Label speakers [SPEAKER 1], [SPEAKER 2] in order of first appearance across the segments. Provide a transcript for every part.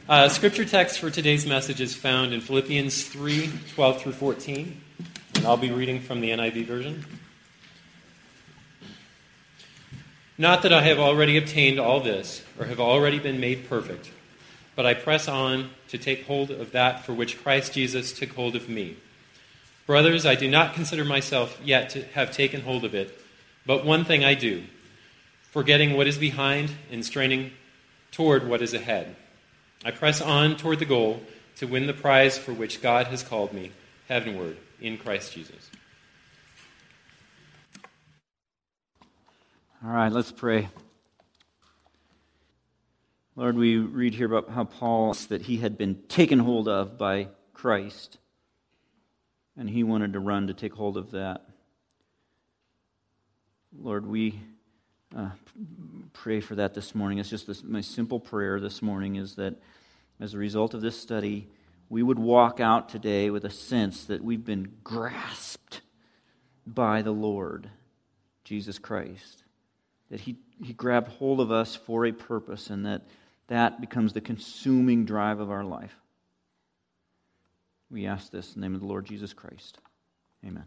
[SPEAKER 1] Scripture text for today's message is found in Philippians 3:12 through 14, and I'll be reading from the NIV version. Not that I have already obtained all this, or have already been made perfect, but I press on to take hold of that for which Christ Jesus took hold of me. Brothers, I do not consider myself yet to have taken hold of it, but one thing I do, forgetting what is behind and straining toward what is ahead. I press on toward the goal to win the prize for which God has called me heavenward in Christ Jesus.
[SPEAKER 2] All right, let's pray. Lord, we read here about how Paul, that he had been taken hold of by Christ, and he wanted to run to take hold of that. Lord, we pray for that this morning. It's just my simple prayer this morning is that as a result of this study, we would walk out today with a sense that we've been grasped by the Lord, Jesus Christ. That He grabbed hold of us for a purpose, and that becomes the consuming drive of our life. We ask this in the name of the Lord Jesus Christ. Amen.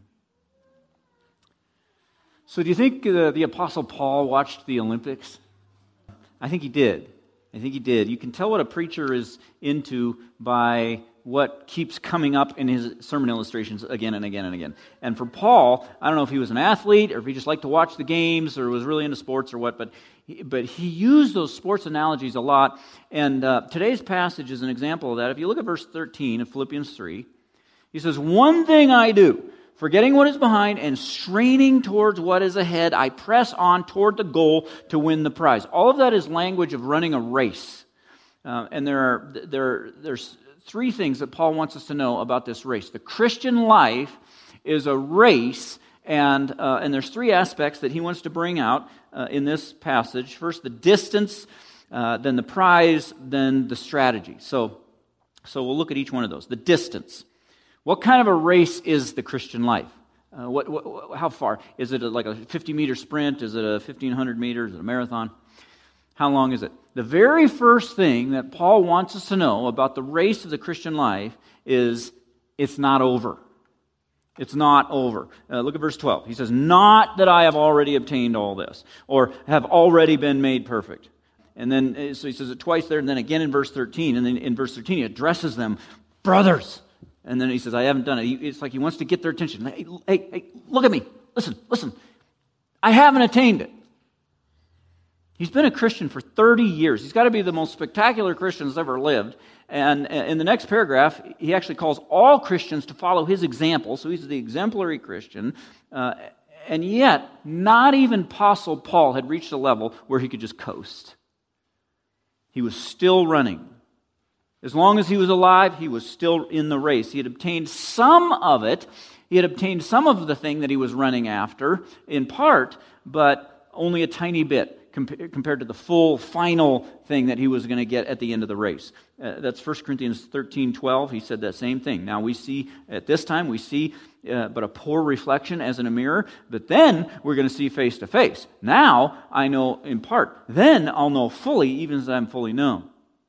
[SPEAKER 2] So do you think the Apostle Paul watched the Olympics? I think he did. You can tell what a preacher is into by what keeps coming up in his sermon illustrations again and again and again. And for Paul, I don't know if he was an athlete or if he just liked to watch the games or was really into sports or what, but he used those sports analogies a lot. And today's passage is an example of that. If you look at verse 13 of Philippians 3, he says, "One thing I do, forgetting what is behind and straining towards what is ahead, I press on toward the goal to win the prize." All of that is language of running a race. And there's three things that Paul wants us to know about this race. The Christian life is a race, and there's three aspects that he wants to bring out in this passage. First, the distance, then the prize, then the strategy. So we'll look at each one of those. The distance. What kind of a race is the Christian life? How far? Is it like a 50-meter sprint? Is it a 1,500 meters? Is it a marathon? How long is it? The very first thing that Paul wants us to know about the race of the Christian life is it's not over. It's not over. Look at verse 12. He says, "Not that I have already obtained all this, or have already been made perfect." And then, so he says it twice there, and then again in verse 13. And then in verse 13 he addresses them, "Brothers." And then he says, "I haven't done it." It's like he wants to get their attention. Hey, look at me. Listen. I haven't attained it. He's been a Christian for 30 years. He's got to be the most spectacular Christian that's ever lived. And in the next paragraph, he actually calls all Christians to follow his example. So he's the exemplary Christian. And yet, not even Apostle Paul had reached a level where he could just coast. He was still running. As long as he was alive, he was still in the race. He had obtained some of it. He had obtained some of the thing that he was running after, in part, but only a tiny bit compared to the full, final thing that he was going to get at the end of the race. That's 1 Corinthians 13:12. He said that same thing. Now we see, at this time, but a poor reflection as in a mirror, but then we're going to see face to face. Now I know in part. Then I'll know fully, even as I'm fully known.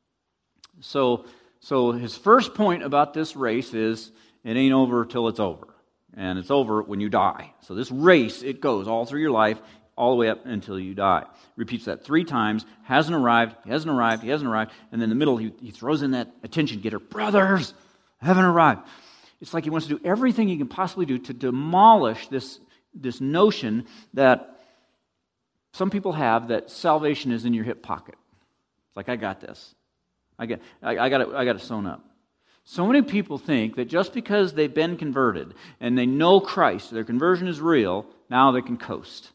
[SPEAKER 2] So his first point about this race is it ain't over till it's over. And it's over when you die. So this race, it goes all through your life, all the way up until you die. Repeats that 3 times. Hasn't arrived. And then in the middle, he throws in that attention getter. "Brothers, haven't arrived." It's like he wants to do everything he can possibly do to demolish this notion that some people have, that salvation is in your hip pocket. It's like, I got this. I got it sewn up. So many people think that just because they've been converted and they know Christ, their conversion is real, now they can coast.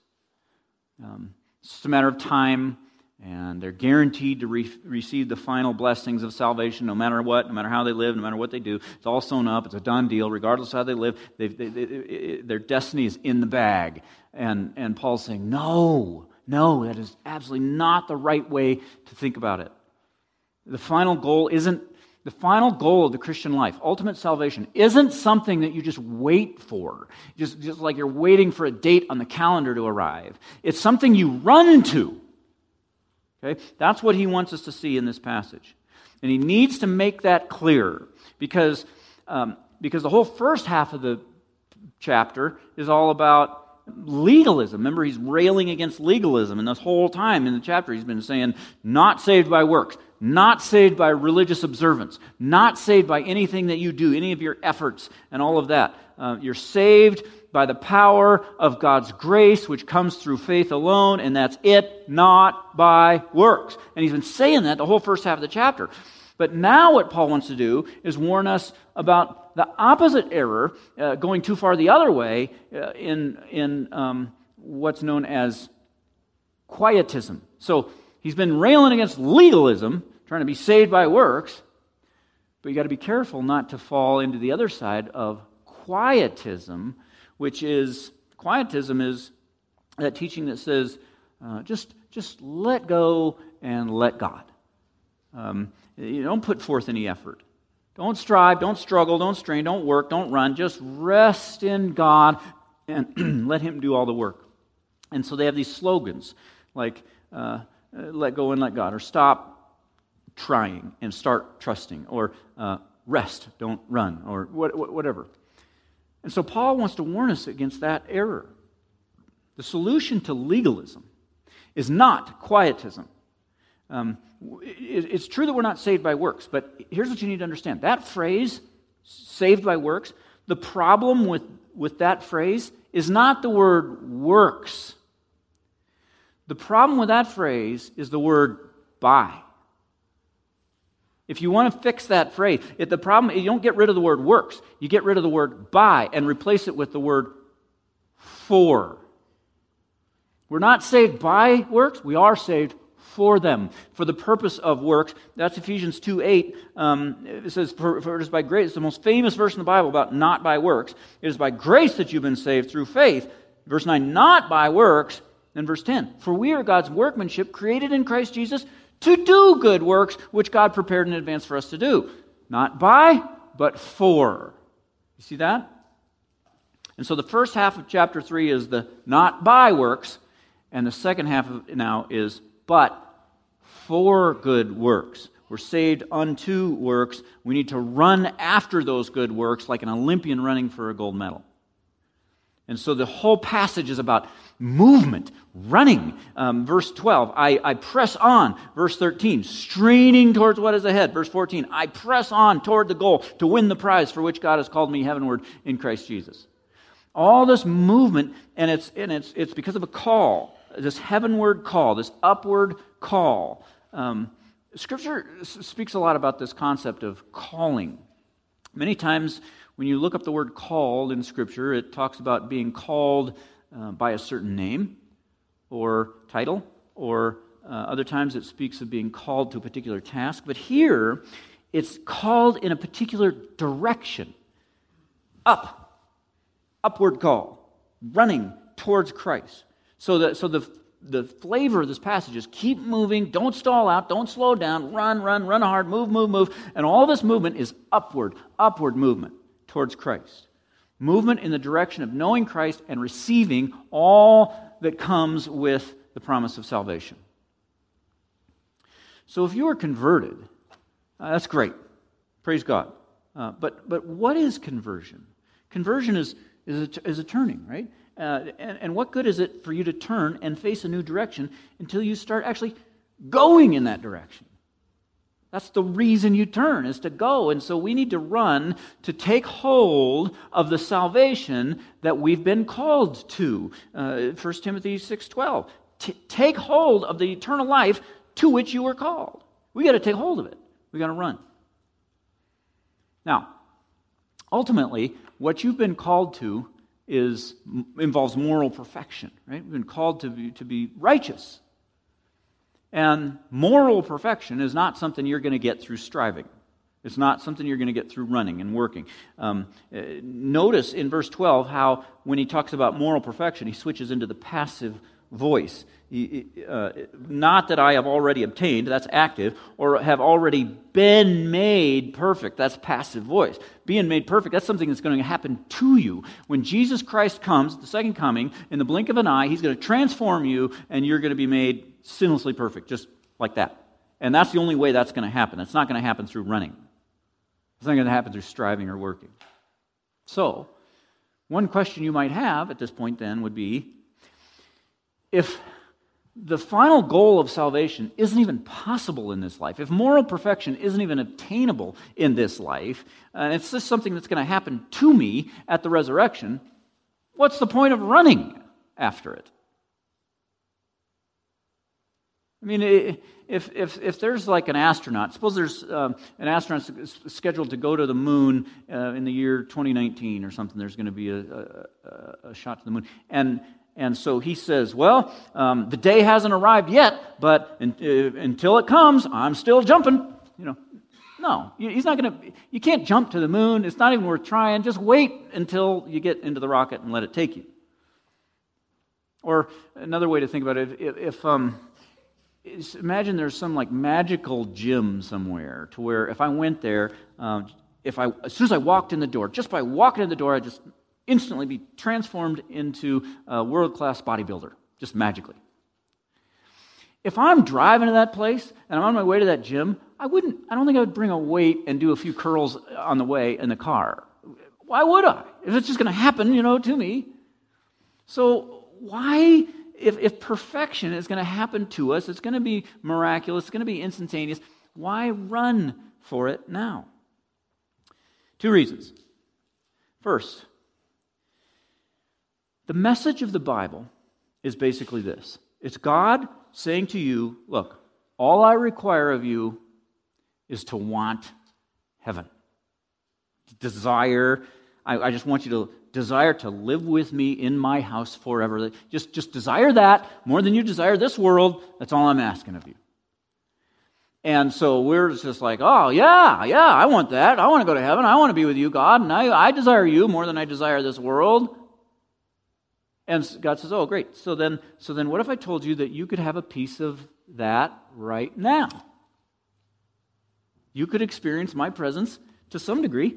[SPEAKER 2] It's just a matter of time, and they're guaranteed to receive the final blessings of salvation no matter what, no matter how they live, no matter what they do. It's all sewn up. It's a done deal. Regardless of how they live, their destiny is in the bag. And Paul's saying, no, that is absolutely not the right way to think about it. The final goal of the Christian life, ultimate salvation, isn't something that you just wait for, just like you're waiting for a date on the calendar to arrive. It's something you run to. Okay? That's what he wants us to see in this passage. And he needs to make that clear because the whole first half of the chapter is all about legalism. Remember, he's railing against legalism, and this whole time in the chapter he's been saying, not saved by works, not saved by religious observance, not saved by anything that you do, any of your efforts and all of that. You're saved by the power of God's grace, which comes through faith alone, and that's it, not by works. And he's been saying that the whole first half of the chapter. But now what Paul wants to do is warn us about the opposite error, going too far the other way, in what's known as quietism. So he's been railing against legalism, trying to be saved by works, but you got to be careful not to fall into the other side of quietism, which is that teaching that says, just let go and let God. You don't put forth any effort. Don't strive, don't struggle, don't strain, don't work, don't run. Just rest in God and let Him do all the work. And so they have these slogans like, let go and let God, or stop trying and start trusting, or rest, don't run, or whatever. And so Paul wants to warn us against that error. The solution to legalism is not quietism. It's true that we're not saved by works, but here's what you need to understand. That phrase, saved by works, the problem with that phrase is not the word works. The problem with that phrase is the word by. If you want to fix that phrase, you don't get rid of the word works. You get rid of the word by and replace it with the word for. We're not saved by works. We are saved for them, for the purpose of works. That's Ephesians 2:8. It says, for it is by grace. It's the most famous verse in the Bible about not by works. It is by grace that you've been saved through faith. Verse 9, not by works. Then verse 10, for we are God's workmanship, created in Christ Jesus to do good works, which God prepared in advance for us to do. Not by, but for. You see that? And so the first half of chapter 3 is the not by works, and the second half of it now is but for good works. We're saved unto works. We need to run after those good works like an Olympian running for a gold medal. And so the whole passage is about movement, running. Verse 12, I press on. Verse 13, straining towards what is ahead. Verse 14, I press on toward the goal to win the prize for which God has called me heavenward in Christ Jesus. All this movement, and it's because of a call, this heavenward call, this upward call. Scripture speaks a lot about this concept of calling. Many times when you look up the word called in Scripture, it talks about being called by a certain name or title, or other times it speaks of being called to a particular task. But here, it's called in a particular direction. Upward call, running towards Christ. So the flavor of this passage is keep moving, don't stall out, don't slow down, run hard, move. And all this movement is upward movement towards Christ. Movement in the direction of knowing Christ and receiving all that comes with the promise of salvation. So if you are converted, that's great. Praise God. But what is conversion? Conversion is a turning, right? And what good is it for you to turn and face a new direction until you start actually going in that direction? That's the reason you turn, is to go. And so we need to run to take hold of the salvation that we've been called to. 1 Timothy 6:12. Take hold of the eternal life to which you were called. We got to take hold of it. We got to run. Now, ultimately, what you've been called to involves moral perfection, right? We've been called to be righteous. And moral perfection is not something you're going to get through striving. It's not something you're going to get through running and working. Notice in verse 12 how when he talks about moral perfection, he switches into the passive voice. Not that I have already obtained, that's active, or have already been made perfect, that's passive voice. Being made perfect, that's something that's going to happen to you. When Jesus Christ comes, the second coming, in the blink of an eye, He's going to transform you, and you're going to be made sinlessly perfect, just like that. And that's the only way that's going to happen. It's not going to happen through running. It's not going to happen through striving or working. So, one question you might have at this point then would be, if the final goal of salvation isn't even possible in this life, if moral perfection isn't even obtainable in this life, and it's just something that's going to happen to me at the resurrection, what's the point of running after it? I mean, if there's like an astronaut, suppose there's an astronaut scheduled to go to the moon in the year 2019 or something, there's going to be a shot to the moon, and so he says, well, the day hasn't arrived yet, but until it comes, I'm still jumping. No, he's not going to. You can't jump to the moon. It's not even worth trying. Just wait until you get into the rocket and let it take you. Or another way to think about it, imagine there's some like magical gym somewhere to where if I went there, as soon as I walked in the door, just by walking in the door, I'd just instantly be transformed into a world-class bodybuilder, just magically. If I'm driving to that place and I'm on my way to that gym, I don't think I would bring a weight and do a few curls on the way in the car. Why would I? If it's just going to happen, to me. So why, if perfection is going to happen to us, it's going to be miraculous, it's going to be instantaneous, why run for it now? 2 reasons. First, the message of the Bible is basically this. It's God saying to you, look, all I require of you is to want heaven. Desire, I just want you to desire to live with me in my house forever. Just desire that more than you desire this world. That's all I'm asking of you. And so we're just like, oh, yeah, I want that. I want to go to heaven. I want to be with you, God, and I desire you more than I desire this world. And God says, oh, great. So then what if I told you that you could have a piece of that right now? You could experience my presence to some degree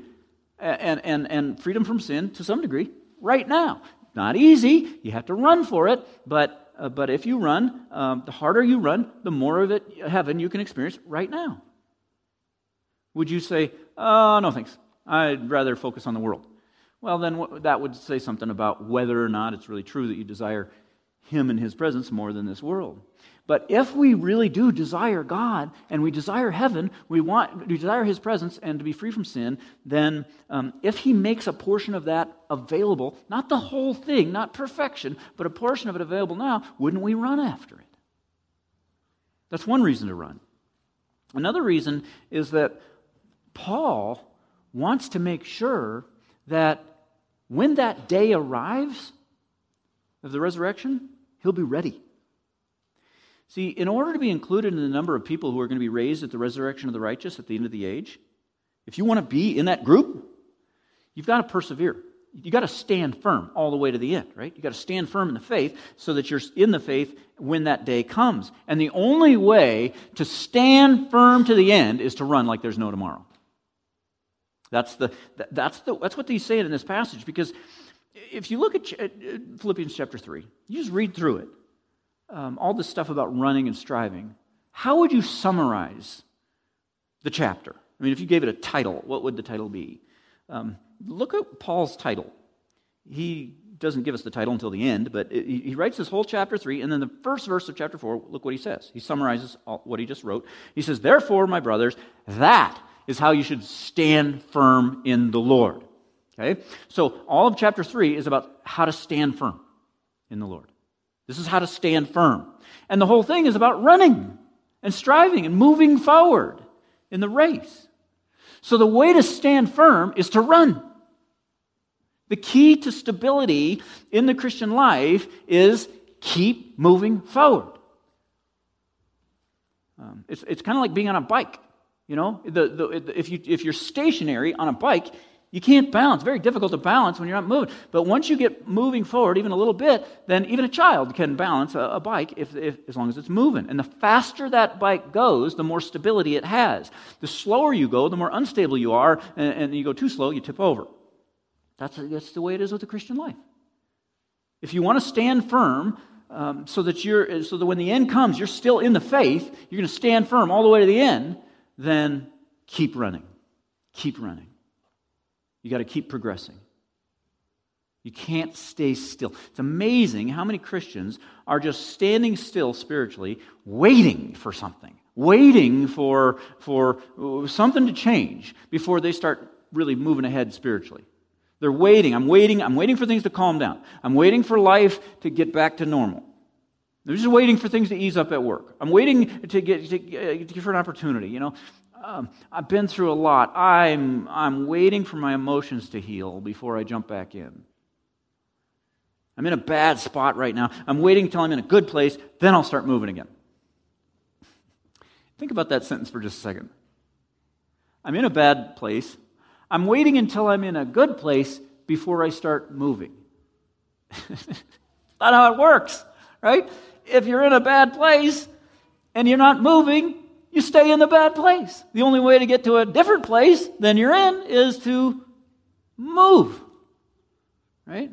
[SPEAKER 2] and freedom from sin to some degree right now. Not easy. You have to run for it. But if you run, the harder you run, the more of it, heaven, you can experience right now. Would you say, no thanks, I'd rather focus on the world? Well, then that would say something about whether or not it's really true that you desire Him and His presence more than this world. But if we really do desire God and we desire heaven, we desire His presence and to be free from sin, then if He makes a portion of that available, not the whole thing, not perfection, but a portion of it available now, wouldn't we run after it? That's one reason to run. Another reason is that Paul wants to make sure that when that day arrives of the resurrection, he'll be ready. See, in order to be included in the number of people who are going to be raised at the resurrection of the righteous at the end of the age, if you want to be in that group, you've got to persevere. You've got to stand firm all the way to the end, right? You've got to stand firm in the faith so that you're in the faith when that day comes. And the only way to stand firm to the end is to run like there's no tomorrow. That's what he's saying in this passage, because if you look at Philippians chapter 3, you just read through it, all this stuff about running and striving, how would you summarize the chapter? I mean, if you gave it a title, what would the title be? Look at Paul's title. He doesn't give us the title until the end, but he writes this whole chapter 3, and then the first verse of chapter 4, look what he says. He summarizes what he just wrote. He says, therefore, my brothers, that is how you should stand firm in the Lord. Okay? So all of chapter 3 is about how to stand firm in the Lord. This is how to stand firm. And the whole thing is about running and striving and moving forward in the race. So the way to stand firm is to run. The key to stability in the Christian life is keep moving forward. It's kind of like being on a bike. If you're stationary on a bike, you can't balance. Very difficult to balance when you're not moving. But once you get moving forward even a little bit, then even a child can balance a bike as long as it's moving. And the faster that bike goes, the more stability it has. The slower you go, the more unstable you are, and you go too slow, you tip over. That's the way it is with the Christian life. If you want to stand firm, so that when the end comes, you're still in the faith, you're going to stand firm all the way to the end, then keep running. Keep running. You got to keep progressing. You can't stay still. It's amazing how many Christians are just standing still spiritually, waiting for something, waiting for something to change before they start really moving ahead spiritually. They're waiting. I'm waiting for things to calm down. I'm waiting for life to get back to normal. They're just waiting for things to ease up at work. I'm waiting to get for an opportunity. I've been through a lot. I'm waiting for my emotions to heal before I jump back in. I'm in a bad spot right now. I'm waiting until I'm in a good place, then I'll start moving again. Think about that sentence for just a second. I'm in a bad place. I'm waiting until I'm in a good place before I start moving. That's not how it works, right? If you're in a bad place and you're not moving, you stay in the bad place. The only way to get to a different place than you're in is to move, right?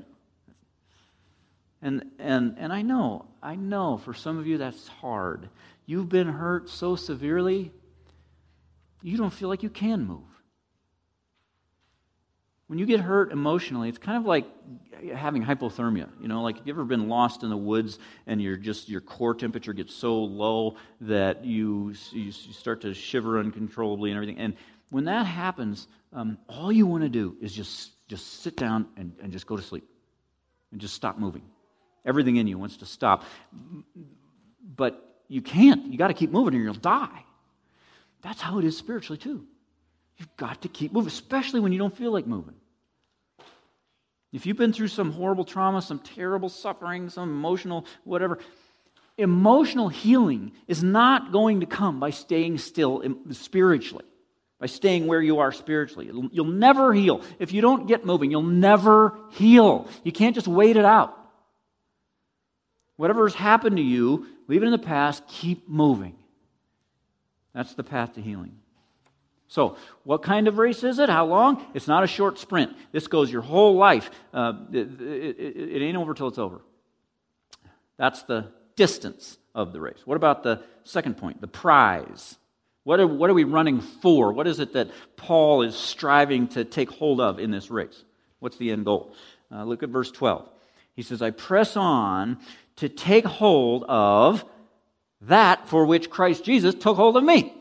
[SPEAKER 2] And I know for some of you that's hard. You've been hurt so severely, you don't feel like you can move. When you get hurt emotionally, it's kind of like having hypothermia. Like have you ever been lost in the woods and your core temperature gets so low that you start to shiver uncontrollably and everything. And when that happens, all you want to do is just sit down and just go to sleep and just stop moving. Everything in you wants to stop. But you can't. You got to keep moving or you'll die. That's how it is spiritually too. You've got to keep moving, especially when you don't feel like moving. If you've been through some horrible trauma, some terrible suffering, some emotional whatever, emotional healing is not going to come by staying still spiritually, by staying where you are spiritually. You'll never heal. If you don't get moving, you'll never heal. You can't just wait it out. Whatever has happened to you, leave it in the past, keep moving. That's the path to healing. So, what kind of race is it? How long? It's not a short sprint. This goes your whole life. It ain't over till it's over. That's the distance of the race. What about the second point, the prize? What are we running for? What is it that Paul is striving to take hold of in this race? What's the end goal? Look at verse 12. He says, I press on to take hold of that for which Christ Jesus took hold of me.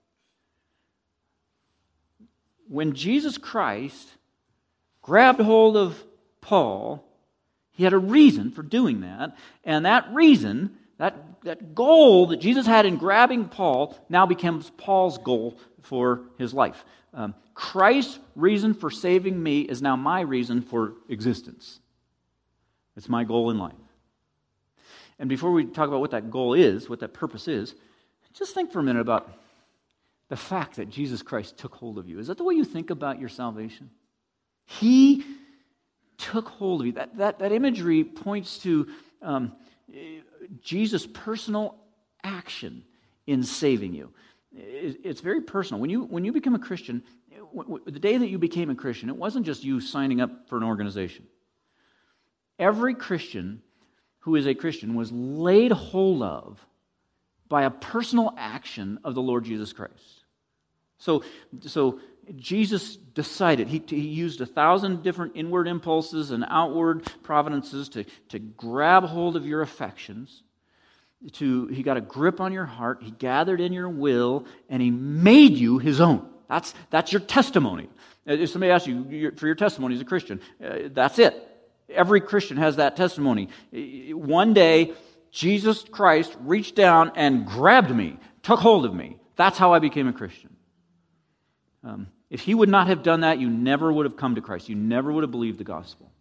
[SPEAKER 2] When Jesus Christ grabbed hold of Paul, he had a reason for doing that. And that reason, that goal that Jesus had in grabbing Paul, now becomes Paul's goal for his life. Christ's reason for saving me is now my reason for existence. It's my goal in life. And before we talk about what that goal is, what that purpose is, just think for a minute about the fact that Jesus Christ took hold of you. Is that the way you think about your salvation? He took hold of you. That imagery points to Jesus' personal action in saving you. It's very personal. When you become a Christian, the day that you became a Christian, it wasn't just you signing up for an organization. Every Christian who is a Christian was laid hold of by a personal action of the Lord Jesus Christ. So Jesus decided, he used 1,000 different inward impulses and outward providences to grab hold of your affections. He got a grip on your heart, he gathered in your will, and he made you his own. That's your testimony. If somebody asks you for your testimony as a Christian, that's it. Every Christian has that testimony. One day, Jesus Christ reached down and grabbed me, took hold of me. That's how I became a Christian. If he would not have done that, you never would have come to Christ. You never would have believed the gospel.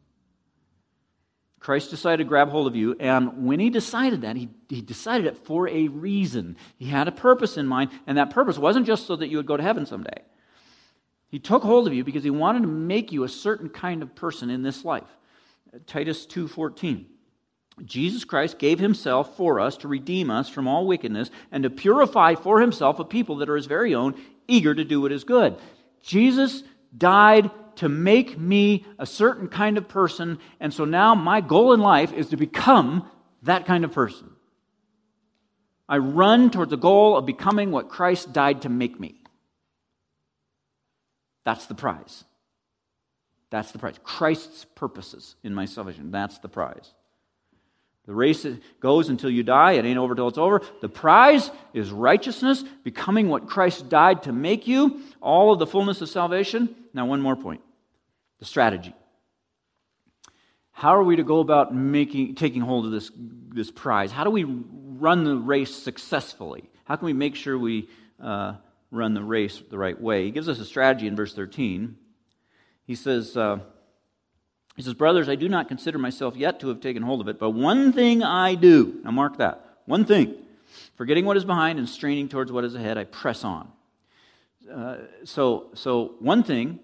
[SPEAKER 2] Christ decided to grab hold of you, and when he decided that, he decided it for a reason. He had a purpose in mind, and that purpose wasn't just so that you would go to heaven someday. He took hold of you because he wanted to make you a certain kind of person in this life. Titus 2:14. Jesus Christ gave himself for us to redeem us from all wickedness and to purify for himself a people that are his very own, eager to do what is good. Jesus died to make me a certain kind of person, and so now my goal in life is to become that kind of person. I run toward the goal of becoming what Christ died to make me. That's the prize. That's the prize. Christ's purposes in my salvation. That's the prize. The race goes until you die. It ain't over till it's over. The prize is righteousness, becoming what Christ died to make you, all of the fullness of salvation. Now, one more point. The strategy. How are we to go about taking hold of this prize? How do we run the race successfully? How can we make sure we run the race the right way? He gives us a strategy in verse 13. He says, brothers, I do not consider myself yet to have taken hold of it, but one thing I do. Now mark that. One thing. Forgetting what is behind and straining towards what is ahead, I press on. So one thing,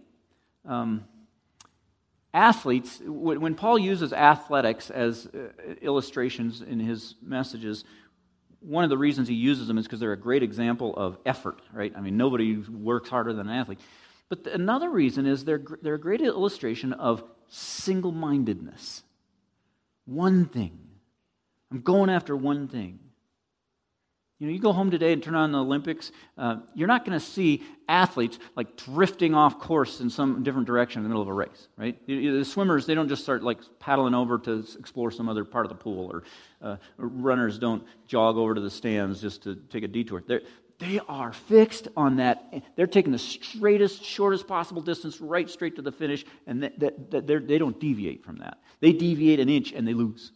[SPEAKER 2] athletes, when Paul uses athletics as illustrations in his messages, one of the reasons he uses them is because they're a great example of effort, right? I mean, nobody works harder than an athlete. But another reason is they're a great illustration of single-mindedness. One thing. I'm going after one thing. You know, you go home today and turn on the Olympics, you're not going to see athletes like drifting off course in some different direction in the middle of a race, right? The swimmers, they don't just start like paddling over to explore some other part of the pool, or runners don't jog over to the stands just to take a detour. They are fixed on that. They're taking the straightest, shortest possible distance right straight to the finish, and they don't deviate from that. They deviate an inch and they lose.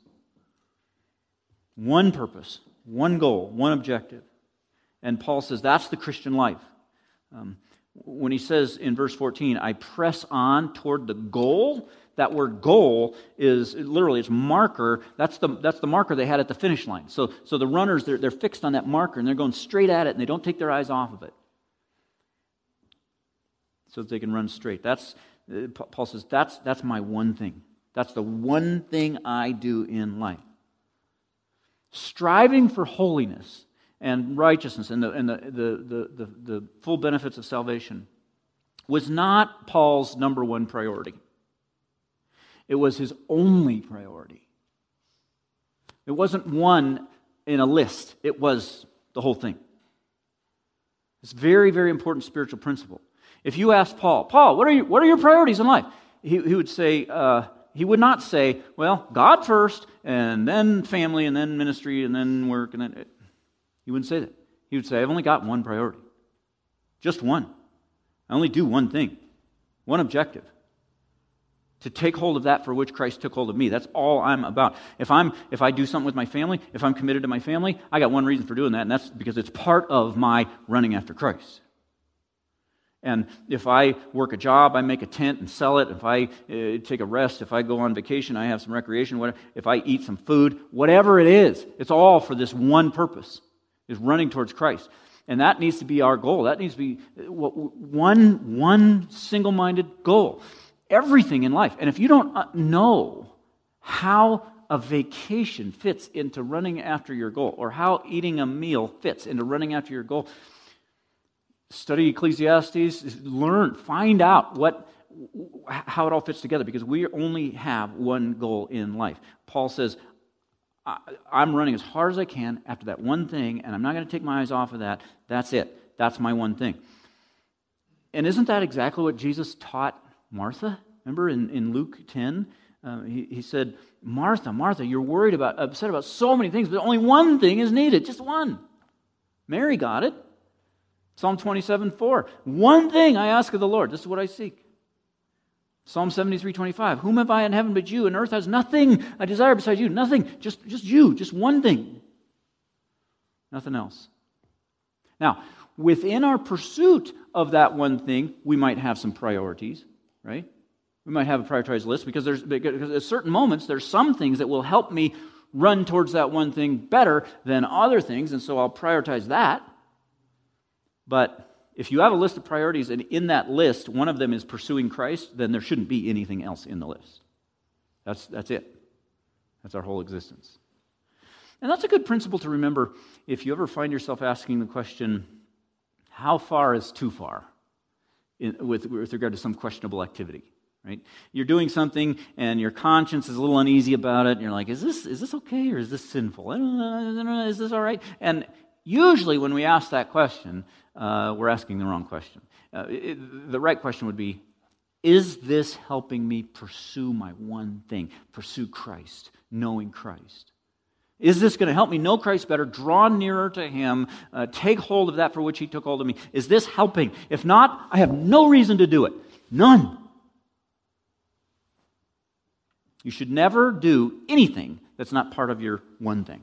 [SPEAKER 2] One purpose, one goal, one objective. And Paul says that's the Christian life. When he says in verse 14, I press on toward the goal, that word goal is literally, it's marker. That's the marker they had at the finish line. So the runners, they're fixed on that marker and they're going straight at it and they don't take their eyes off of it so that they can run straight. Paul says, that's my one thing. That's the one thing I do in life. Striving for holiness and righteousness and the full benefits of salvation was not Paul's number one priority. It was his only priority. It wasn't one in a list. It was the whole thing. It's a very, very important spiritual principle. If you ask Paul, what are your priorities in life? He would say, he would not say, well, God first, and then family, and then ministry, and then work, and then... He wouldn't say that. He would say, I've only got one priority. Just one. I only do one thing. One objective. To take hold of that for which Christ took hold of me. That's all I'm about. If I do something with my family, if I'm committed to my family, I got one reason for doing that, and that's because it's part of my running after Christ. And if I work a job, I make a tent and sell it. If I take a rest, if I go on vacation, I have some recreation, whatever. If I eat some food, whatever it is, it's all for this one purpose, is running towards Christ. And that needs to be our goal. That needs to be one single-minded goal. Everything in life. And if you don't know how a vacation fits into running after your goal, or how eating a meal fits into running after your goal, study Ecclesiastes, find out how it all fits together, because we only have one goal in life. Paul says, I'm running as hard as I can after that one thing, and I'm not going to take my eyes off of that. That's it. That's my one thing. And isn't that exactly what Jesus taught Martha? Remember in Luke 10, he said, Martha, Martha, you're upset about so many things, but only one thing is needed, just one. Mary got it. Psalm 27:4. One thing I ask of the Lord, this is what I seek. Psalm 73:25. Whom have I in heaven but you, and earth has nothing I desire besides you. Nothing, just you, just one thing. Nothing else. Now, within our pursuit of that one thing, we might have some priorities, right? We might have a prioritized list because at certain moments, there's some things that will help me run towards that one thing better than other things, and so I'll prioritize that. But if you have a list of priorities, and in that list, one of them is pursuing Christ, then there shouldn't be anything else in the list. That's it. That's our whole existence. And that's a good principle to remember if you ever find yourself asking the question, how far is too far with regard to some questionable activity? right? You're doing something and your conscience is a little uneasy about it, and you're like, is this okay or is this sinful? I don't know, is this all right? And usually when we ask that question, we're asking the wrong question. The right question would be, is this helping me pursue my one thing, pursue Christ, knowing Christ? Is this going to help me know Christ better, draw nearer to Him, take hold of that for which He took hold of me? Is this helping? If not, I have no reason to do it. None. You should never do anything that's not part of your one thing.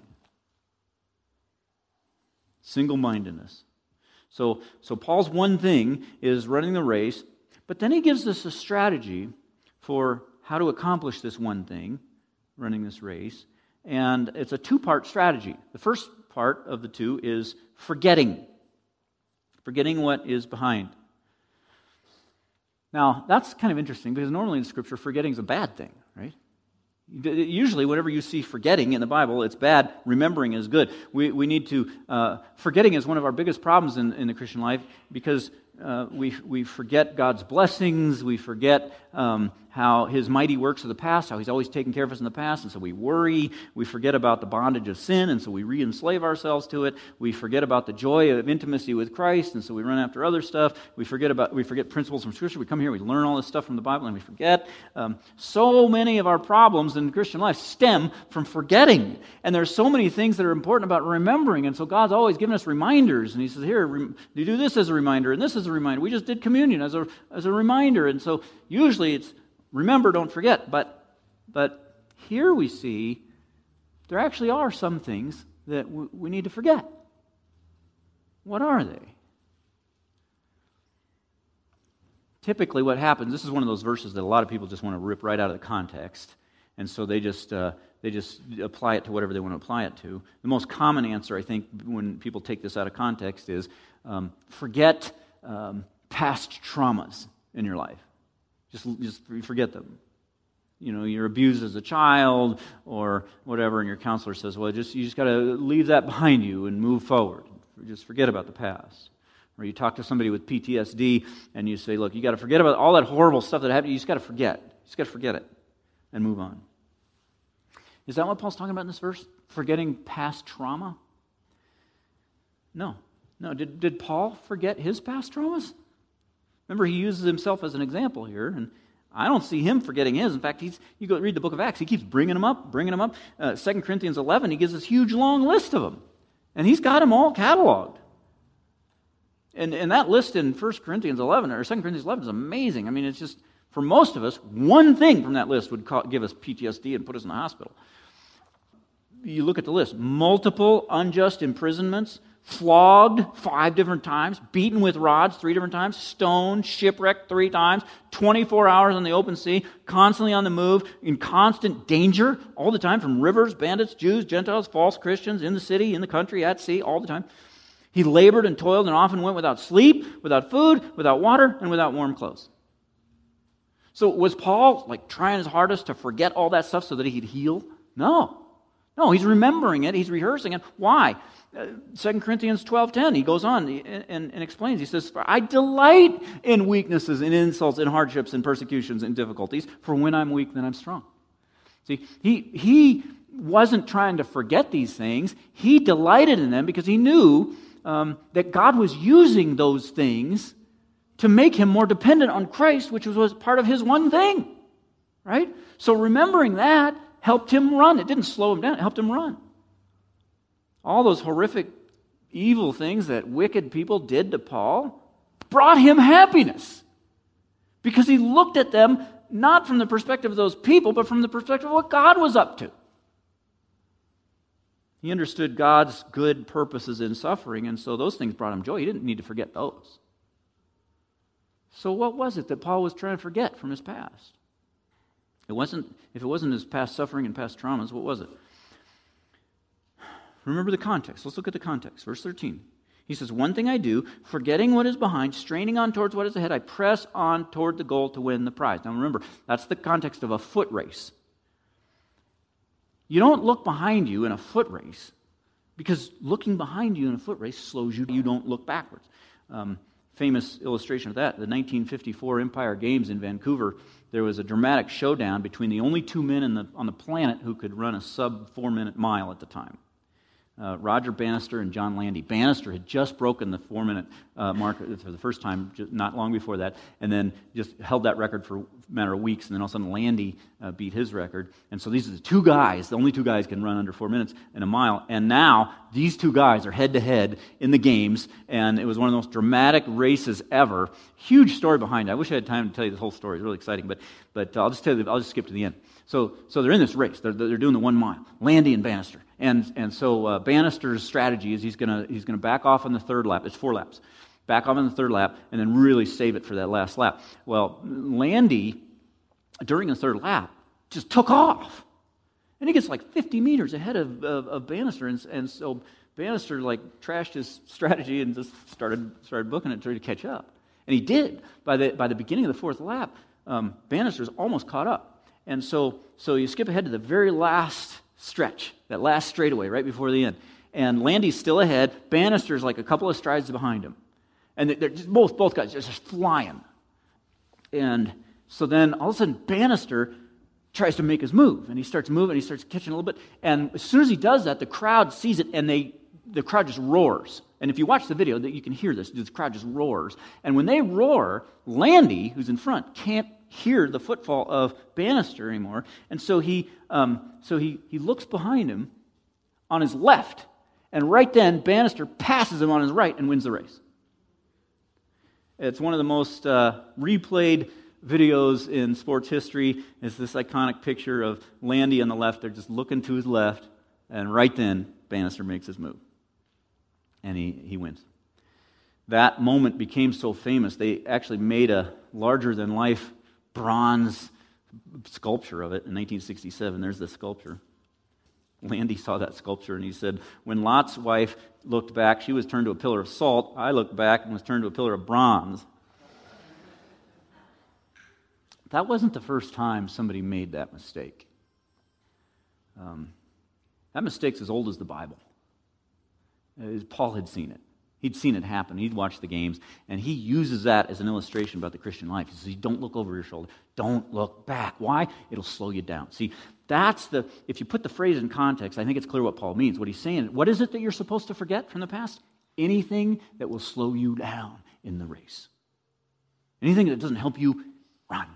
[SPEAKER 2] Single-mindedness. So Paul's one thing is running the race, but then he gives us a strategy for how to accomplish this one thing, running this race. And it's a two-part strategy. The first part of the two is forgetting. Forgetting what is behind. Now, that's kind of interesting because normally in Scripture, forgetting is a bad thing, right? Usually, whenever you see forgetting in the Bible, it's bad. Remembering is good. We need to... forgetting is one of our biggest problems in the Christian life because we forget God's blessings. We forget how His mighty works of the past, how He's always taken care of us in the past, and so we worry. We forget about the bondage of sin, and so we re-enslave ourselves to it. We forget about the joy of intimacy with Christ, and so we run after other stuff. We forget principles from Scripture. We come here, we learn all this stuff from the Bible, and we forget. So many of our problems in the Christian life stem from forgetting, and there's so many things that are important about remembering, and so God's always giving us reminders, and He says, here, you do this as a reminder, and this as a reminder. We just did communion as a reminder, and so usually it's remember, don't forget. But here we see there actually are some things that we need to forget. What are they? Typically what happens, this is one of those verses that a lot of people just want to rip right out of the context, and so they just apply it to whatever they want to apply it to. The most common answer, I think, when people take this out of context is forget past traumas in your life. Just forget them. You know, you're abused as a child or whatever, and your counselor says, well, you just got to leave that behind you and move forward. Just forget about the past. Or you talk to somebody with PTSD and you say, look, you got to forget about all that horrible stuff that happened. You just got to forget. You just got to forget it and move on. Is that what Paul's talking about in this verse? Forgetting past trauma? No. Did Paul forget his past traumas? Remember, he uses himself as an example here, and I don't see him forgetting his. In fact, you go read the book of Acts, he keeps bringing them up. 2 Corinthians 11, he gives this huge long list of them, and he's got them all cataloged. And that list in 1 Corinthians 11, or 2 Corinthians 11 is amazing. I mean, it's just, for most of us, one thing from that list would give us PTSD and put us in the hospital. You look at the list, multiple unjust imprisonments, flogged 5 different times, beaten with rods 3 different times, stoned, shipwrecked 3 times, 24 hours on the open sea, constantly on the move, in constant danger all the time from rivers, bandits, Jews, Gentiles, false Christians, in the city, in the country, at sea, all the time. He labored and toiled and often went without sleep, without food, without water, and without warm clothes. So was Paul trying his hardest to forget all that stuff so that he'd heal? No, he's remembering it, he's rehearsing it. Why? 2 Corinthians 12:10, he goes on and explains. He says, I delight in weaknesses, in insults, in hardships, in persecutions, in difficulties, for when I'm weak, then I'm strong. See, he wasn't trying to forget these things. He delighted in them because he knew that God was using those things to make him more dependent on Christ, which was part of his one thing. Right? So remembering that helped him run. It didn't slow him down, it helped him run. All those horrific, evil things that wicked people did to Paul brought him happiness because he looked at them not from the perspective of those people, but from the perspective of what God was up to. He understood God's good purposes in suffering, and so those things brought him joy. He didn't need to forget those. So what was it that Paul was trying to forget from his past? If it wasn't his past suffering and past traumas, what was it? Remember the context. Let's look at the context. Verse 13. He says, one thing I do, forgetting what is behind, straining on towards what is ahead, I press on toward the goal to win the prize. Now remember, that's the context of a foot race. You don't look behind you in a foot race because looking behind you in a foot race slows you. You don't look backwards. famous illustration of that, the 1954 Empire Games in Vancouver, there was a dramatic showdown between the only two men on the planet who could run a sub-4-minute mile at the time. Roger Bannister and John Landy. Bannister had just broken the 4-minute mark for the first time, not long before that, and then just held that record for a matter of weeks, and then all of a sudden Landy beat his record. And so these are the two guys, the only two guys can run under 4 minutes in a mile, and now these two guys are head-to-head in the games, and it was one of the most dramatic races ever. Huge story behind it. I wish I had time to tell you the whole story. It's really exciting, but I'll just tell you, I'll just skip to the end. So they're in this race. They're doing the 1 mile. Landy and Bannister. And so Bannister's strategy is he's gonna back off on the third lap. It's 4 laps. Back off on the third lap and then really save it for that last lap. Well, Landy, during the third lap, just took off. And he gets like 50 meters ahead of Bannister. And so Bannister trashed his strategy and just started booking it to catch up. And he did. By the beginning of the fourth lap, Bannister's almost caught up. And so you skip ahead to the very last stretch, that last straightaway right before the end. And Landy's still ahead. Bannister's like a couple of strides behind him. And they're just, both guys are just flying. And so then all of a sudden Bannister tries to make his move. And he starts moving, he starts catching a little bit. And as soon as he does that, the crowd sees it and the crowd just roars. And if you watch the video, you can hear this. The crowd just roars. And when they roar, Landy, who's in front, can't hear the footfall of Bannister anymore. And so he looks behind him on his left. And right then, Bannister passes him on his right and wins the race. It's one of the most replayed videos in sports history. It's this iconic picture of Landy on the left. They're just looking to his left. And right then, Bannister makes his move. And he wins. That moment became so famous, they actually made a larger-than-life bronze sculpture of it in 1967. There's the sculpture. Landy saw that sculpture and he said, when Lot's wife looked back, she was turned to a pillar of salt. I looked back and was turned to a pillar of bronze. That wasn't the first time somebody made that mistake. That mistake's as old as the Bible. Paul had seen it. He'd seen it happen. He'd watched the games, and he uses that as an illustration about the Christian life. He says, don't look over your shoulder. Don't look back. Why? It'll slow you down. See, if you put the phrase in context, I think it's clear what Paul means. What he's saying, what is it that you're supposed to forget from the past? Anything that will slow you down in the race. Anything that doesn't help you run.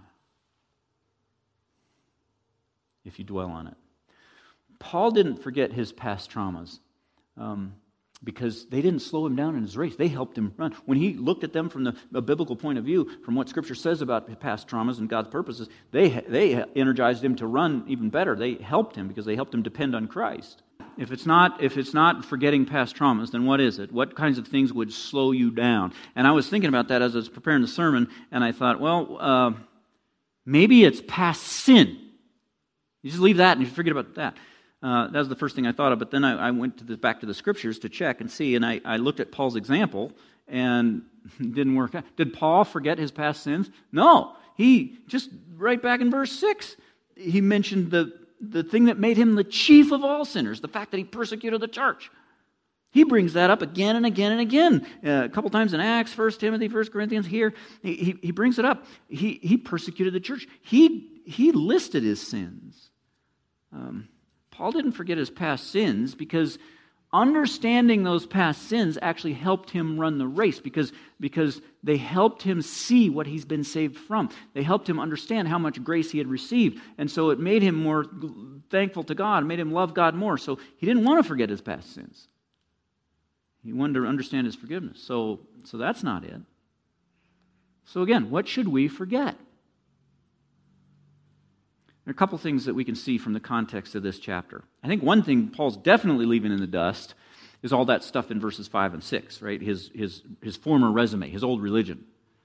[SPEAKER 2] If you dwell on it. Paul didn't forget his past traumas. Because they didn't slow him down in his race. They helped him run. When he looked at them from a biblical point of view, from what Scripture says about past traumas and God's purposes, they energized him to run even better. They helped him because they helped him depend on Christ. If it's not forgetting past traumas, then what is it? What kinds of things would slow you down? And I was thinking about that as I was preparing the sermon, and I thought, well, maybe it's past sin. You just leave that and you forget about that. That was the first thing I thought of, but then I went back to the Scriptures to check and see, and I looked at Paul's example, and it didn't work out. Did Paul forget his past sins? No. He, just right back in verse 6, he mentioned the thing that made him the chief of all sinners, the fact that he persecuted the church. He brings that up again and again and again. A couple times in Acts, 1 Timothy, 1 Corinthians, here, he brings it up. He persecuted the church. He listed his sins. Paul didn't forget his past sins because understanding those past sins actually helped him run the race because they helped him see what he's been saved from. They helped him understand how much grace he had received. And so it made him more thankful to God, made him love God more. So he didn't want to forget his past sins. He wanted to understand his forgiveness. So that's not it. So again, what should we forget? There are a couple things that we can see from the context of this chapter. I think one thing Paul's definitely leaving in the dust is all that stuff in verses 5 and 6, right? His former resume, his old religion.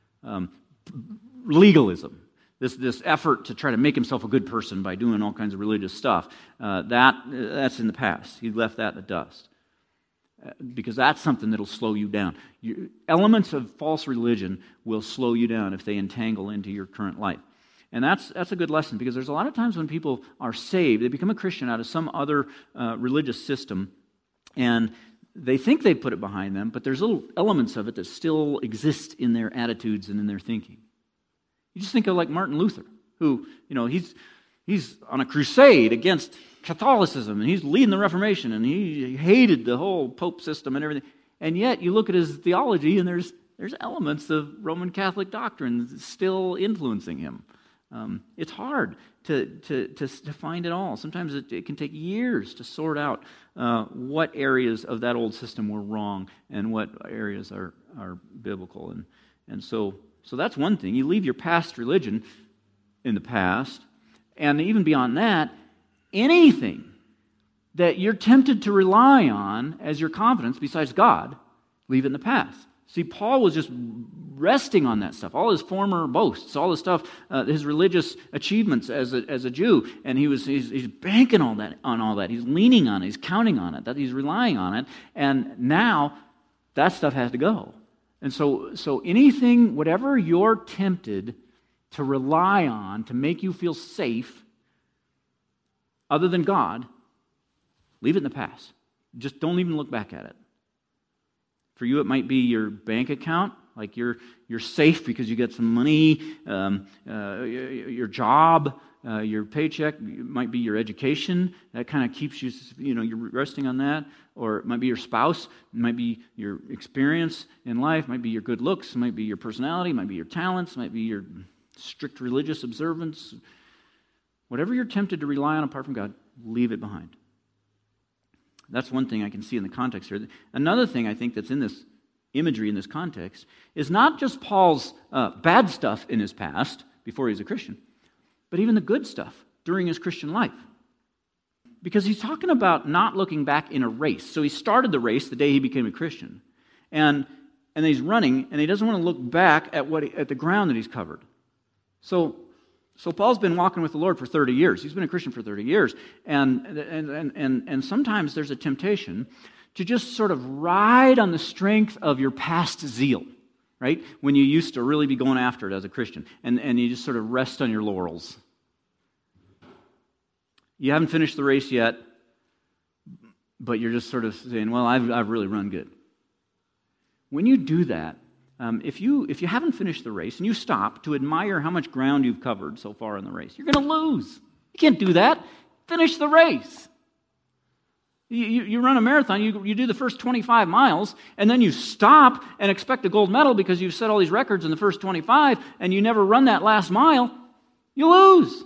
[SPEAKER 2] Legalism. This effort to try to make himself a good person by doing all kinds of religious stuff. That's in the past. He left that in the dust. Because that's something that'll slow you down. Elements of false religion will slow you down if they entangle into your current life. And that's a good lesson because there's a lot of times when people are saved, they become a Christian out of some other religious system, and they think they put it behind them, but there's little elements of it that still exist in their attitudes and in their thinking. You just think of like Martin Luther, who, he's on a crusade against Catholicism, and he's leading the Reformation, and he hated the whole Pope system and everything. And yet, you look at his theology, and there's elements of Roman Catholic doctrine still influencing him. It's hard to find it all. Sometimes it can take years to sort out what areas of that old system were wrong and what areas are biblical. And so that's one thing. You leave your past religion in the past, and even beyond that, anything that you're tempted to rely on as your confidence besides God, leave it in the past. See, Paul was just resting on that stuff, all his former boasts, all the stuff, his religious achievements as a Jew, and he's banking on all that. He's leaning on it. He's counting on it. That he's relying on it. And now that stuff has to go. And so anything, whatever you're tempted to rely on to make you feel safe, other than God, leave it in the past. Just don't even look back at it. For you, it might be your bank account, like you're safe because you get some money, your job, your paycheck. It might be your education. That kind of keeps you, you're resting on that. Or it might be your spouse. It might be your experience in life. It might be your good looks. It might be your personality. It might be your talents. It might be your strict religious observance. Whatever you're tempted to rely on apart from God, leave it behind. That's one thing I can see in the context here. Another thing I think that's in this imagery, in this context, is not just Paul's bad stuff in his past, before he was a Christian, but even the good stuff during his Christian life. Because he's talking about not looking back in a race. So he started the race the day he became a Christian. And he's running, and he doesn't want to look back at the ground that he's covered. So Paul's been walking with the Lord for 30 years. He's been a Christian for 30 years. And sometimes there's a temptation to just sort of ride on the strength of your past zeal, right? When you used to really be going after it as a Christian. And you just sort of rest on your laurels. You haven't finished the race yet, but you're just sort of saying, well, I've really run good. When you do that, if you haven't finished the race and you stop to admire how much ground you've covered so far in the race, you're going to lose. You can't do that. Finish the race. You run a marathon, you do the first 25 miles, and then you stop and expect a gold medal because you've set all these records in the first 25, and you never run that last mile, you lose.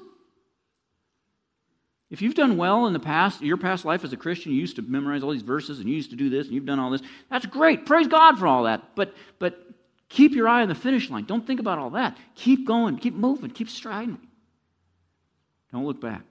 [SPEAKER 2] If you've done well in the past, your past life as a Christian, you used to memorize all these verses, and you used to do this, and you've done all this, that's great. Praise God for all that. But keep your eye on the finish line. Don't think about all that. Keep going. Keep moving. Keep striding. Don't look back.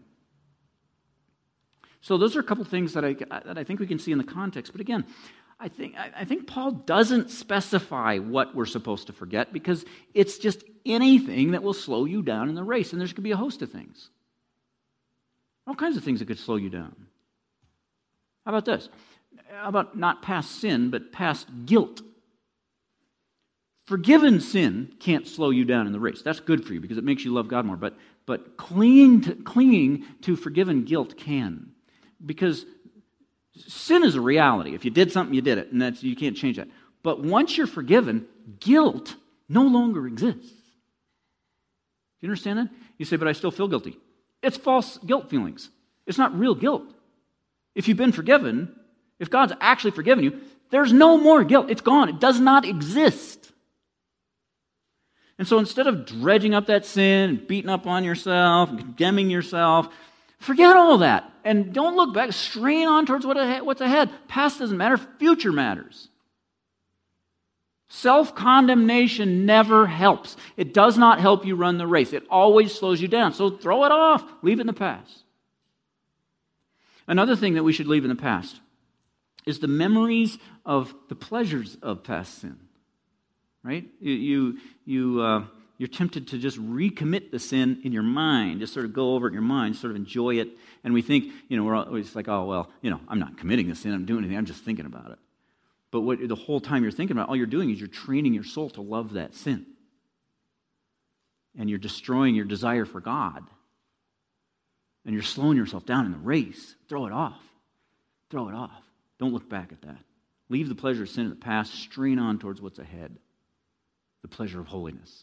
[SPEAKER 2] So those are a couple things that I think we can see in the context. But again, I think Paul doesn't specify what we're supposed to forget because it's just anything that will slow you down in the race. And there's going to be a host of things. All kinds of things that could slow you down. How about this? How about not past sin, but past guilt? Forgiven sin can't slow you down in the race. That's good for you because it makes you love God more. But clinging to forgiven guilt can. Because sin is a reality. If you did something, you did it. And you can't change that. But once you're forgiven, guilt no longer exists. Do you understand that? You say, but I still feel guilty. It's false guilt feelings. It's not real guilt. If you've been forgiven, if God's actually forgiven you, there's no more guilt. It's gone. It does not exist. And so instead of dredging up that sin, beating up on yourself, condemning yourself, forget all that. And don't look back. Strain on towards what's ahead. Past doesn't matter. Future matters. Self-condemnation never helps. It does not help you run the race. It always slows you down. So throw it off. Leave it in the past. Another thing that we should leave in the past is the memories of the pleasures of past sin. Right? You're tempted to just recommit the sin in your mind, just sort of go over it in your mind, sort of enjoy it. And we think, we're always like, oh, well, I'm not committing the sin, I'm doing anything, I'm just thinking about it. But the whole time you're thinking about it, all you're doing is you're training your soul to love that sin. And you're destroying your desire for God. And you're slowing yourself down in the race. Throw it off. Throw it off. Don't look back at that. Leave the pleasure of sin in the past, strain on towards what's ahead, the pleasure of holiness.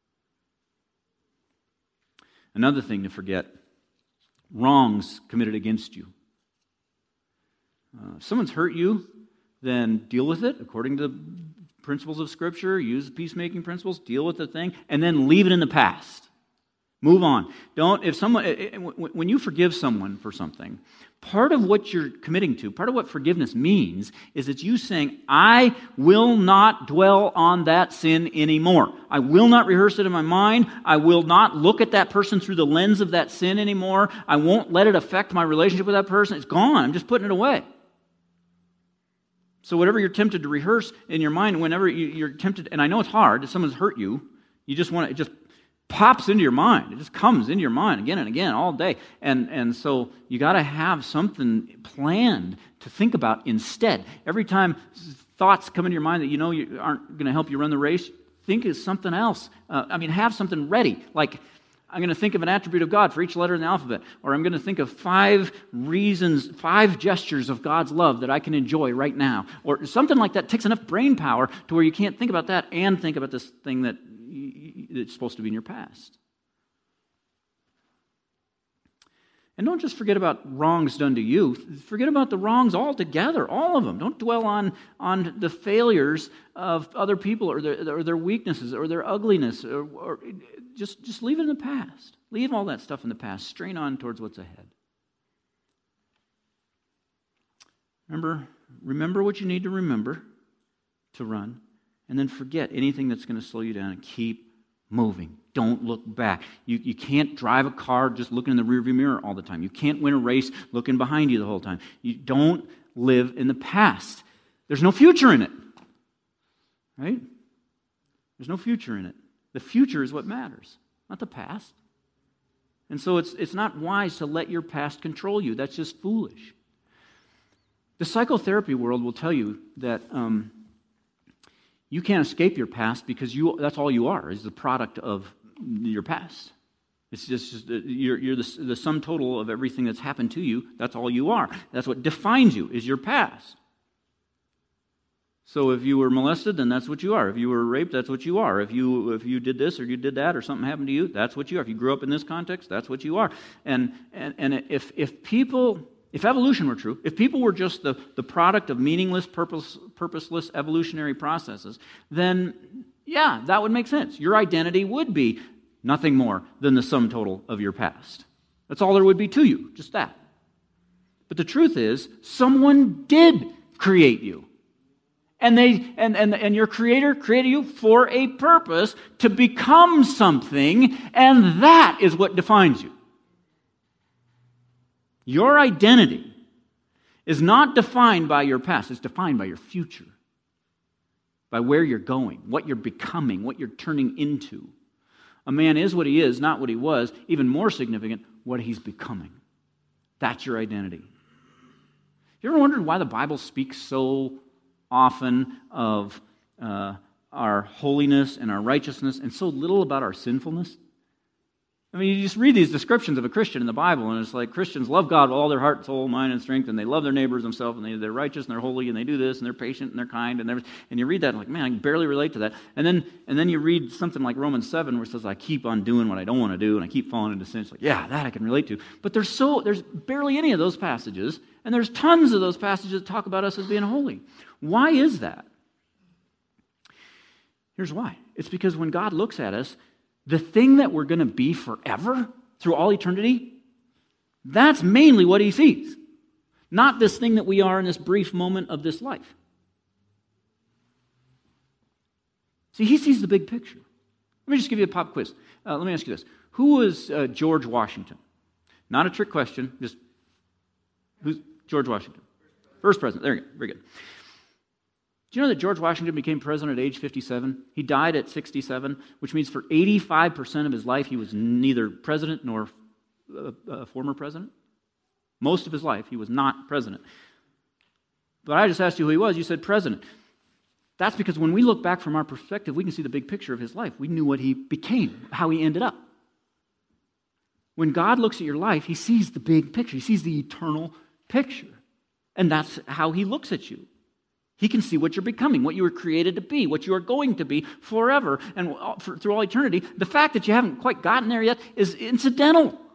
[SPEAKER 2] Another thing to forget, wrongs committed against you. If someone's hurt you, then deal with it according to the principles of Scripture. Use the peacemaking principles, deal with the thing, and then leave it in the past. Move on. When you forgive someone for something, part of what you're committing to, part of what forgiveness means, is it's you saying, I will not dwell on that sin anymore. I will not rehearse it in my mind. I will not look at that person through the lens of that sin anymore. I won't let it affect my relationship with that person. It's gone. I'm just putting it away. So whatever you're tempted to rehearse in your mind, whenever you're tempted, and I know it's hard, if someone's hurt you, you just want to, it just pops into your mind. It just comes into your mind again and again all day. And so you got to have something planned to think about instead. Every time thoughts come into your mind that you know you aren't going to help you run the race, think of something else. Have something ready. Like, I'm going to think of an attribute of God for each letter in the alphabet. Or I'm going to think of 5 reasons, 5 gestures of God's love that I can enjoy right now. Or something like that takes enough brain power to where you can't think about that and think about this thing that it's supposed to be in your past. And don't just forget about wrongs done to you. Forget about the wrongs altogether, all of them. Don't dwell on the failures of other people or their weaknesses or their ugliness. Or just leave it in the past. Leave all that stuff in the past. Strain on towards what's ahead. Remember what you need to remember to run. And then forget anything that's going to slow you down and keep moving. Don't look back. You can't drive a car just looking in the rearview mirror all the time. You can't win a race looking behind you the whole time. You don't live in the past. There's no future in it. Right? There's no future in it. The future is what matters, not the past. And so it's not wise to let your past control you. That's just foolish. The psychotherapy world will tell you that you can't escape your past because that's all you are, is the product of your past. It's just you're the sum total of everything that's happened to you. That's all you are. That's what defines you, is your past. So if you were molested, then that's what you are. If you were raped, that's what you are. If you did this or you did that or something happened to you, that's what you are. If you grew up in this context, that's what you are. And if evolution were true, if people were just the product of meaningless, purposeless evolutionary processes, then, yeah, that would make sense. Your identity would be nothing more than the sum total of your past. That's all there would be to you, just that. But the truth is, someone did create you. And your Creator created you for a purpose to become something, and that is what defines you. Your identity is not defined by your past. It's defined by your future, by where you're going, what you're becoming, what you're turning into. A man is what he is, not what he was. Even more significant, what he's becoming. That's your identity. You ever wondered why the Bible speaks so often of our holiness and our righteousness and so little about our sinfulness? I mean, you just read these descriptions of a Christian in the Bible, and it's like Christians love God with all their heart, soul, mind, and strength, and they love their neighbors themselves, and they're righteous, and they're holy, and they do this, and they're patient, and they're kind, and everything. And you read that, and like, man, I can barely relate to that. And then you read something like Romans 7, where it says, I keep on doing what I don't want to do, and I keep falling into sin. It's like, yeah, that I can relate to. But there's barely any of those passages, and there's tons of those passages that talk about us as being holy. Why is that? Here's why. It's because when God looks at us, the thing that we're going to be forever, through all eternity, that's mainly what He sees. Not this thing that we are in this brief moment of this life. See, He sees the big picture. Let me just give you a pop quiz. Let me ask you this. Who was George Washington? Not a trick question, just who's George Washington? First president. There you go. Very good. Do you know that George Washington became president at age 57? He died at 67, which means for 85% of his life, he was neither president nor former president. Most of his life, he was not president. But I just asked you who he was. You said president. That's because when we look back from our perspective, we can see the big picture of his life. We knew what he became, how he ended up. When God looks at your life, He sees the big picture. He sees the eternal picture. And that's how He looks at you. He can see what you're becoming, what you were created to be, what you are going to be forever and through all eternity. The fact that you haven't quite gotten there yet is incidental. In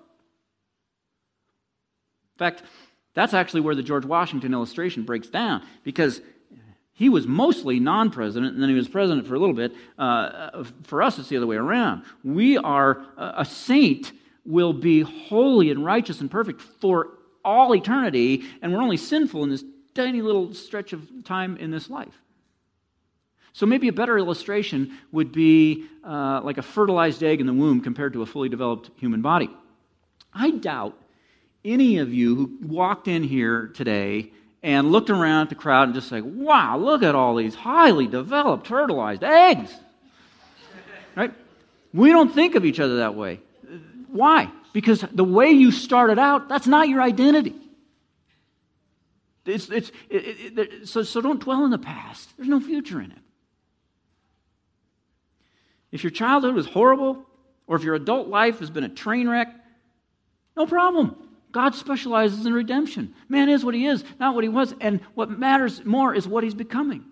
[SPEAKER 2] fact, that's actually where the George Washington illustration breaks down, because he was mostly non-president, and then he was president for a little bit. For us, it's the other way around. We are, a saint will be holy and righteous and perfect for all eternity, and we're only sinful in this tiny little stretch of time in this life. So maybe a better illustration would be like a fertilized egg in the womb compared to a fully developed human body. I doubt any of you who walked in here today and looked around at the crowd and just like, wow, look at all these highly developed fertilized eggs. Right? We don't think of each other that way. Why? Because the way you started out, that's not your identity. So don't dwell in the past. There's no future in it. If your childhood was horrible, or if your adult life has been a train wreck, no problem. God specializes in redemption. Man is what he is, not what he was. And what matters more is what he's becoming.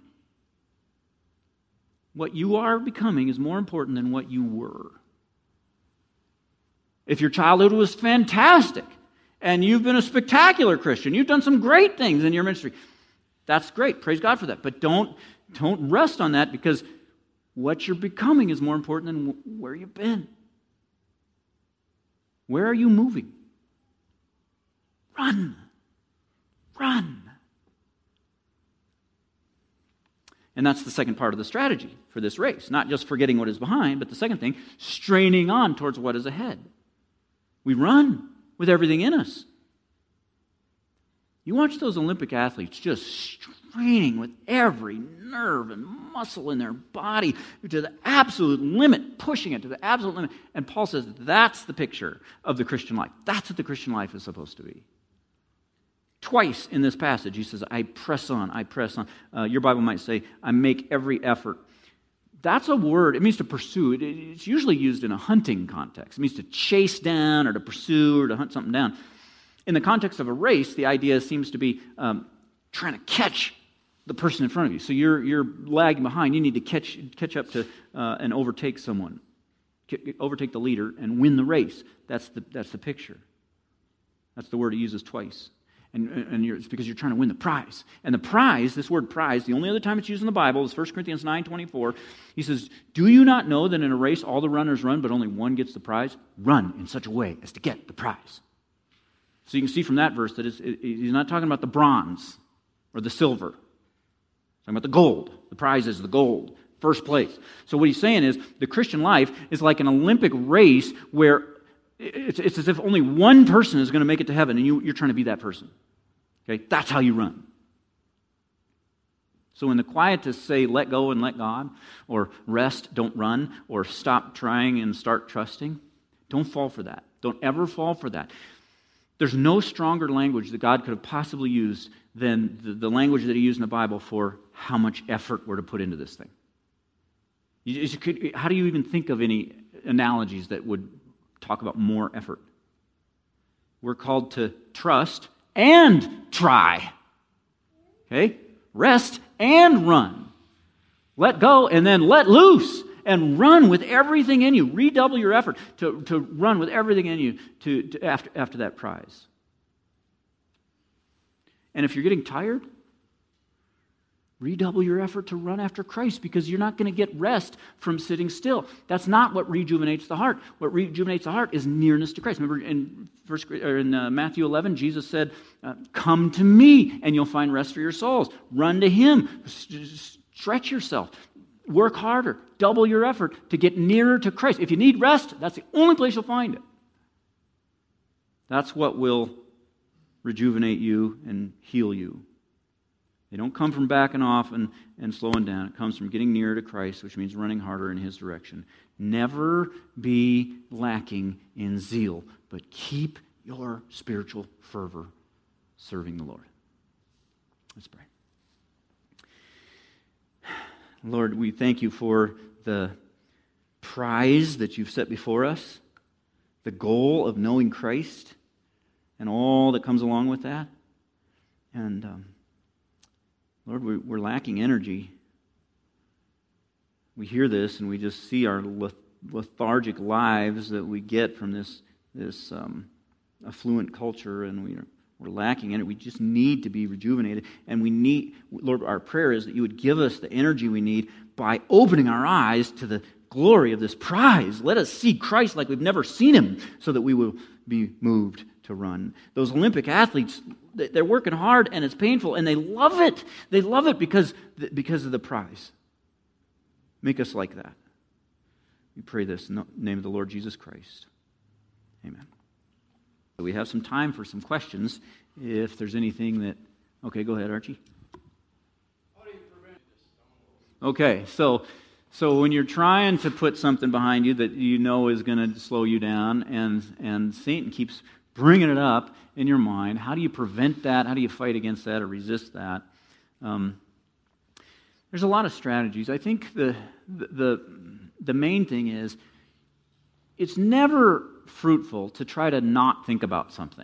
[SPEAKER 2] What you are becoming is more important than what you were. If your childhood was fantastic, and you've been a spectacular Christian, you've done some great things in your ministry, that's great. Praise God for that. But don't rest on that, because what you're becoming is more important than where you've been. Where are you moving? Run. Run. And that's the second part of the strategy for this race. Not just forgetting what is behind, but the second thing, straining on towards what is ahead. We run with everything in us. You watch those Olympic athletes just straining with every nerve and muscle in their body to the absolute limit, pushing it to the absolute limit. And Paul says that's the picture of the Christian life. That's what the Christian life is supposed to be. Twice in this passage, he says, I press on, I press on. Your Bible might say, I make every effort. That's a word, it means to pursue. It's usually used in a hunting context. It means to chase down or to pursue or to hunt something down. In the context of a race, the idea seems to be trying to catch the person in front of you. So you're lagging behind. You need to catch up to and overtake someone. Overtake the leader and win the race. That's the picture. That's the word he uses twice. And it's because you're trying to win the prize. And the prize, this word prize, the only other time it's used in the Bible is 1 Corinthians 9:24. He says, do you not know that in a race all the runners run, but only one gets the prize? Run in such a way as to get the prize. So you can see from that verse that he's not talking about the bronze or the silver. He's talking about the gold. The prize is the gold, first place. So what he's saying is the Christian life is like an Olympic race where it's as if only one person is going to make it to heaven, and you're trying to be that person. Okay, that's how you run. So when the quietists say, let go and let God, or rest, don't run, or stop trying and start trusting, don't fall for that. Don't ever fall for that. There's no stronger language that God could have possibly used than the language that he used in the Bible for how much effort we're to put into this thing. How do you even think of any analogies that would talk about more effort? We're called to trust and try. Okay? Rest and run. Let go and then let loose and run with everything in you. Redouble your effort to run with everything in you to after that prize. And if you're getting tired, redouble your effort to run after Christ, because you're not going to get rest from sitting still. That's not what rejuvenates the heart. What rejuvenates the heart is nearness to Christ. Remember in Matthew 11, Jesus said, come to me and you'll find rest for your souls. Run to him. Stretch yourself. Work harder. Double your effort to get nearer to Christ. If you need rest, that's the only place you'll find it. That's what will rejuvenate you and heal you. They don't come from backing off and slowing down. It comes from getting nearer to Christ, which means running harder in his direction. Never be lacking in zeal, but keep your spiritual fervor serving the Lord. Let's pray. Lord, we thank you for the prize that you've set before us, the goal of knowing Christ, and all that comes along with that. And Lord, we're lacking energy. We hear this and we just see our lethargic lives that we get from this affluent culture, and we're lacking energy. We just need to be rejuvenated. And we need, Lord, our prayer is that you would give us the energy we need by opening our eyes to the glory of this prize. Let us see Christ like we've never seen him, so that we will be moved to run. Those Olympic athletes, they're working hard and it's painful, and they love it. They love it because of the prize. Make us like that. We pray this in the name of the Lord Jesus Christ. Amen. We have some time for some questions. If there's anything that... Okay, go ahead, Archie.
[SPEAKER 3] How do you prevent this?
[SPEAKER 2] Okay, so when you're trying to put something behind you that you know is going to slow you down, and Satan keeps bringing it up in your mind, how do you prevent that? How do you fight against that or resist that? There's a lot of strategies. I think the main thing is, it's never fruitful to try to not think about something.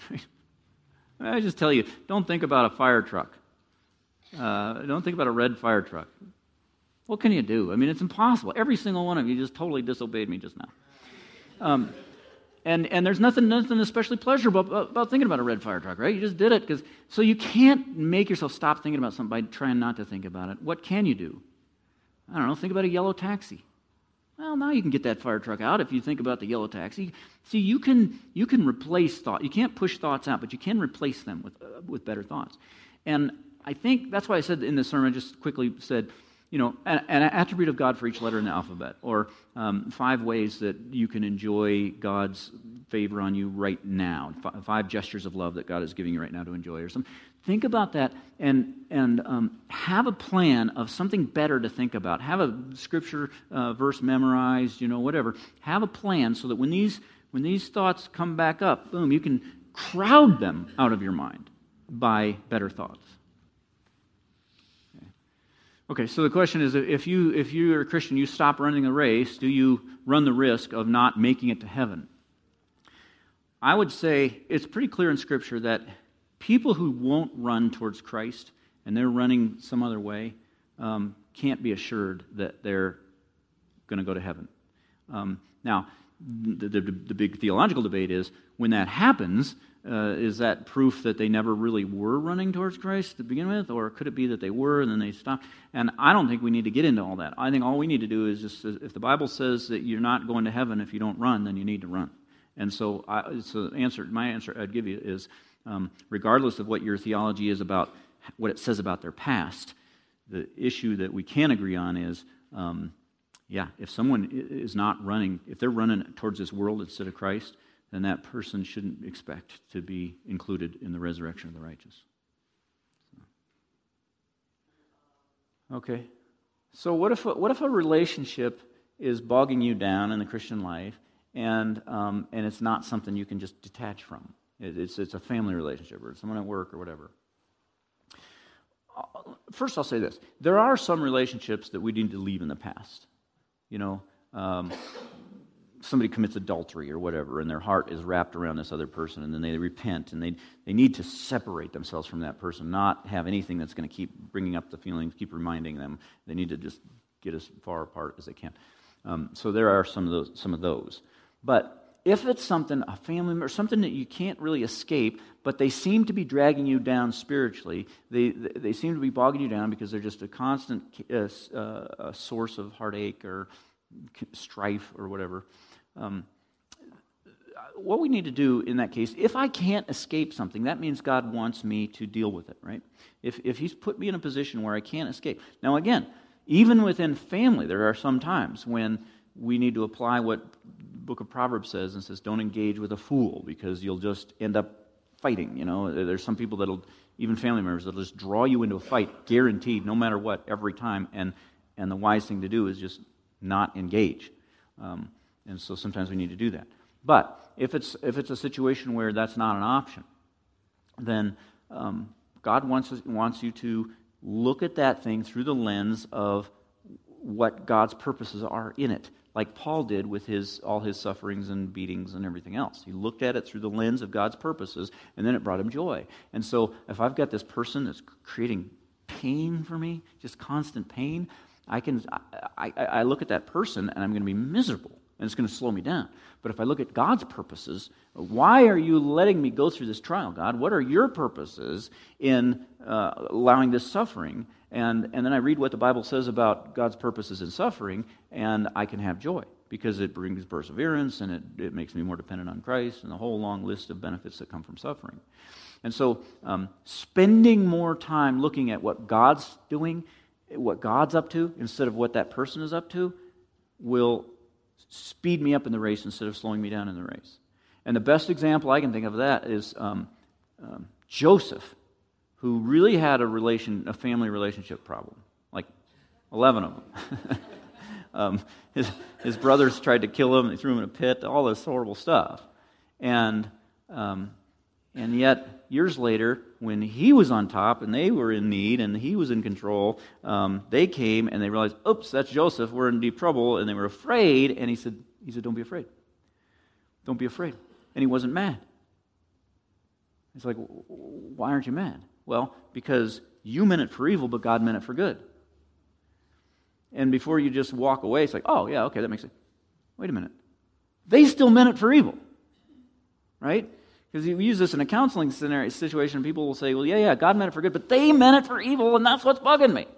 [SPEAKER 2] I just tell you, don't think about a fire truck. Don't think about a red fire truck. What can you do? I mean, it's impossible. Every single one of you just totally disobeyed me just now. And there's nothing especially pleasurable about thinking about a red fire truck, right? You just did it. So you can't make yourself stop thinking about something by trying not to think about it. What can you do? I don't know, think about a yellow taxi. Well, now you can get that fire truck out if you think about the yellow taxi. See, you can replace thought. You can't push thoughts out, but you can replace them with better thoughts. And I think that's why I said in the sermon, I just quickly said, an attribute of God for each letter in the alphabet, or 5 ways that you can enjoy God's favor on you right now. 5 gestures of love that God is giving you right now to enjoy, or something. Think about that and have a plan of something better to think about. Have a scripture verse memorized, whatever. Have a plan so that when these thoughts come back up, boom, you can crowd them out of your mind by better thoughts. Okay, so the question is, if you're a Christian, you stop running a race, do you run the risk of not making it to heaven? I would say it's pretty clear in Scripture that people who won't run towards Christ and they're running some other way can't be assured that they're going to go to heaven. Now, the big theological debate is, when that happens, is that proof that they never really were running towards Christ to begin with, or could it be that they were and then they stopped? And I don't think we need to get into all that. I think all we need to do is just, if the Bible says that you're not going to heaven if you don't run, then you need to run. And so, my answer I'd give you is, regardless of what your theology is about what it says about their past, the issue that we can agree on is, if someone is not running, if they're running towards this world instead of Christ, then that person shouldn't expect to be included in the resurrection of the righteous. Okay, so what if a relationship is bogging you down in the Christian life, and it's not something you can just detach from? It's a family relationship, or someone at work, or whatever. First, I'll say this: there are some relationships that we need to leave in the past. Somebody commits adultery or whatever, and their heart is wrapped around this other person, and then they repent, and they need to separate themselves from that person, not have anything that's going to keep bringing up the feelings, keep reminding them. They need to just get as far apart as they can. So there are some of those. But if it's something, a family member, something that you can't really escape, but they seem to be dragging you down spiritually, they seem to be bogging you down because they're just a constant source of heartache or strife or whatever. What we need to do in that case, if I can't escape something, that means God wants me to deal with it, right? If He's put me in a position where I can't escape. Now again, even within family, there are some times when we need to apply what the book of Proverbs says, and says, don't engage with a fool, because you'll just end up fighting. There's some people even family members, that'll just draw you into a fight, guaranteed, no matter what, every time, and the wise thing to do is just not engage. And so sometimes we need to do that. But if it's a situation where that's not an option, then God wants you to look at that thing through the lens of what God's purposes are in it, like Paul did with all his sufferings and beatings and everything else. He looked at it through the lens of God's purposes, and then it brought him joy. And so if I've got this person that's creating pain for me, just constant pain, I look at that person and I'm going to be miserable, and it's going to slow me down. But if I look at God's purposes, why are you letting me go through this trial, God? What are your purposes in allowing this suffering? And then I read what the Bible says about God's purposes in suffering, and I can have joy because it brings perseverance, and it makes me more dependent on Christ, and a whole long list of benefits that come from suffering. And so spending more time looking at what God's doing, what God's up to, instead of what that person is up to, will speed me up in the race instead of slowing me down in the race. And the best example I can think of that is Joseph, who really had a family relationship problem, like 11 of them. His brothers tried to kill him, they threw him in a pit, all this horrible stuff. And yet, years later, when he was on top and they were in need and he was in control, they came and they realized, oops, that's Joseph, we're in deep trouble, and they were afraid, and he said, don't be afraid. Don't be afraid. And he wasn't mad. It's like, why aren't you mad? Well, because you meant it for evil, but God meant it for good. And before you just walk away, it's like, oh, yeah, okay, that makes sense. Wait a minute. They still meant it for evil. Right? Because you use this in a counseling situation, people will say, well, yeah, God meant it for good, but they meant it for evil, and that's what's bugging me.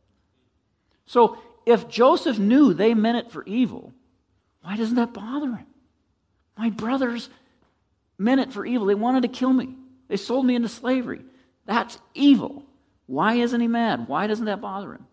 [SPEAKER 2] So if Joseph knew they meant it for evil, why doesn't that bother him? My brothers meant it for evil. They wanted to kill me. They sold me into slavery. That's evil. Why isn't he mad? Why doesn't that bother him?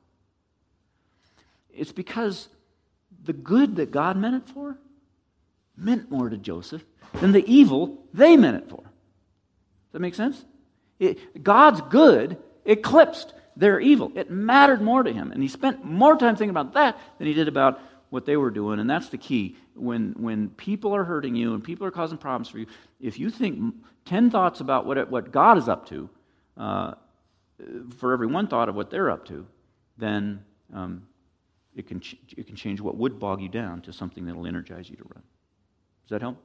[SPEAKER 2] It's because the good that God meant it for meant more to Joseph than the evil they meant it for. Does that make sense? God's good eclipsed their evil. It mattered more to him, and he spent more time thinking about that than he did about what they were doing, and that's the key. When people are hurting you and people are causing problems for you, if you think 10 thoughts about what God is up to, for every one thought of what they're up to, then it can change what would bog you down to something that will energize you to run. Does that help?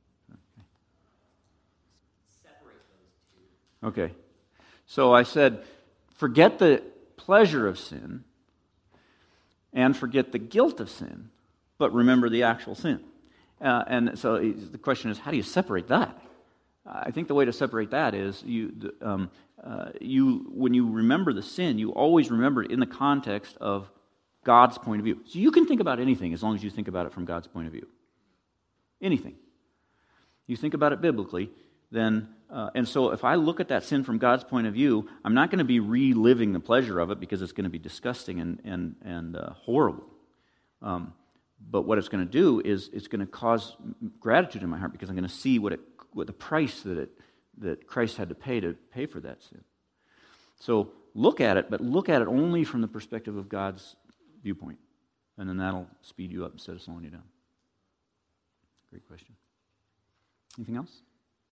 [SPEAKER 4] Separate those two.
[SPEAKER 2] Okay. So I said, forget the pleasure of sin and forget the guilt of sin, but remember the actual sin. And so the question is, how do you separate that? I think the way to separate that is when you remember the sin, you always remember it in the context of God's point of view. So you can think about anything as long as you think about it from God's point of view. Anything. You think about it biblically, then, and so if I look at that sin from God's point of view, I'm not going to be reliving the pleasure of it because it's going to be disgusting and horrible. But what it's going to do is it's going to cause gratitude in my heart because I'm going to see what the price that Christ had to pay for that sin. So look at it, but look at it only from the perspective of God's viewpoint, and then that'll speed you up instead of slowing you down. Great question. Anything else?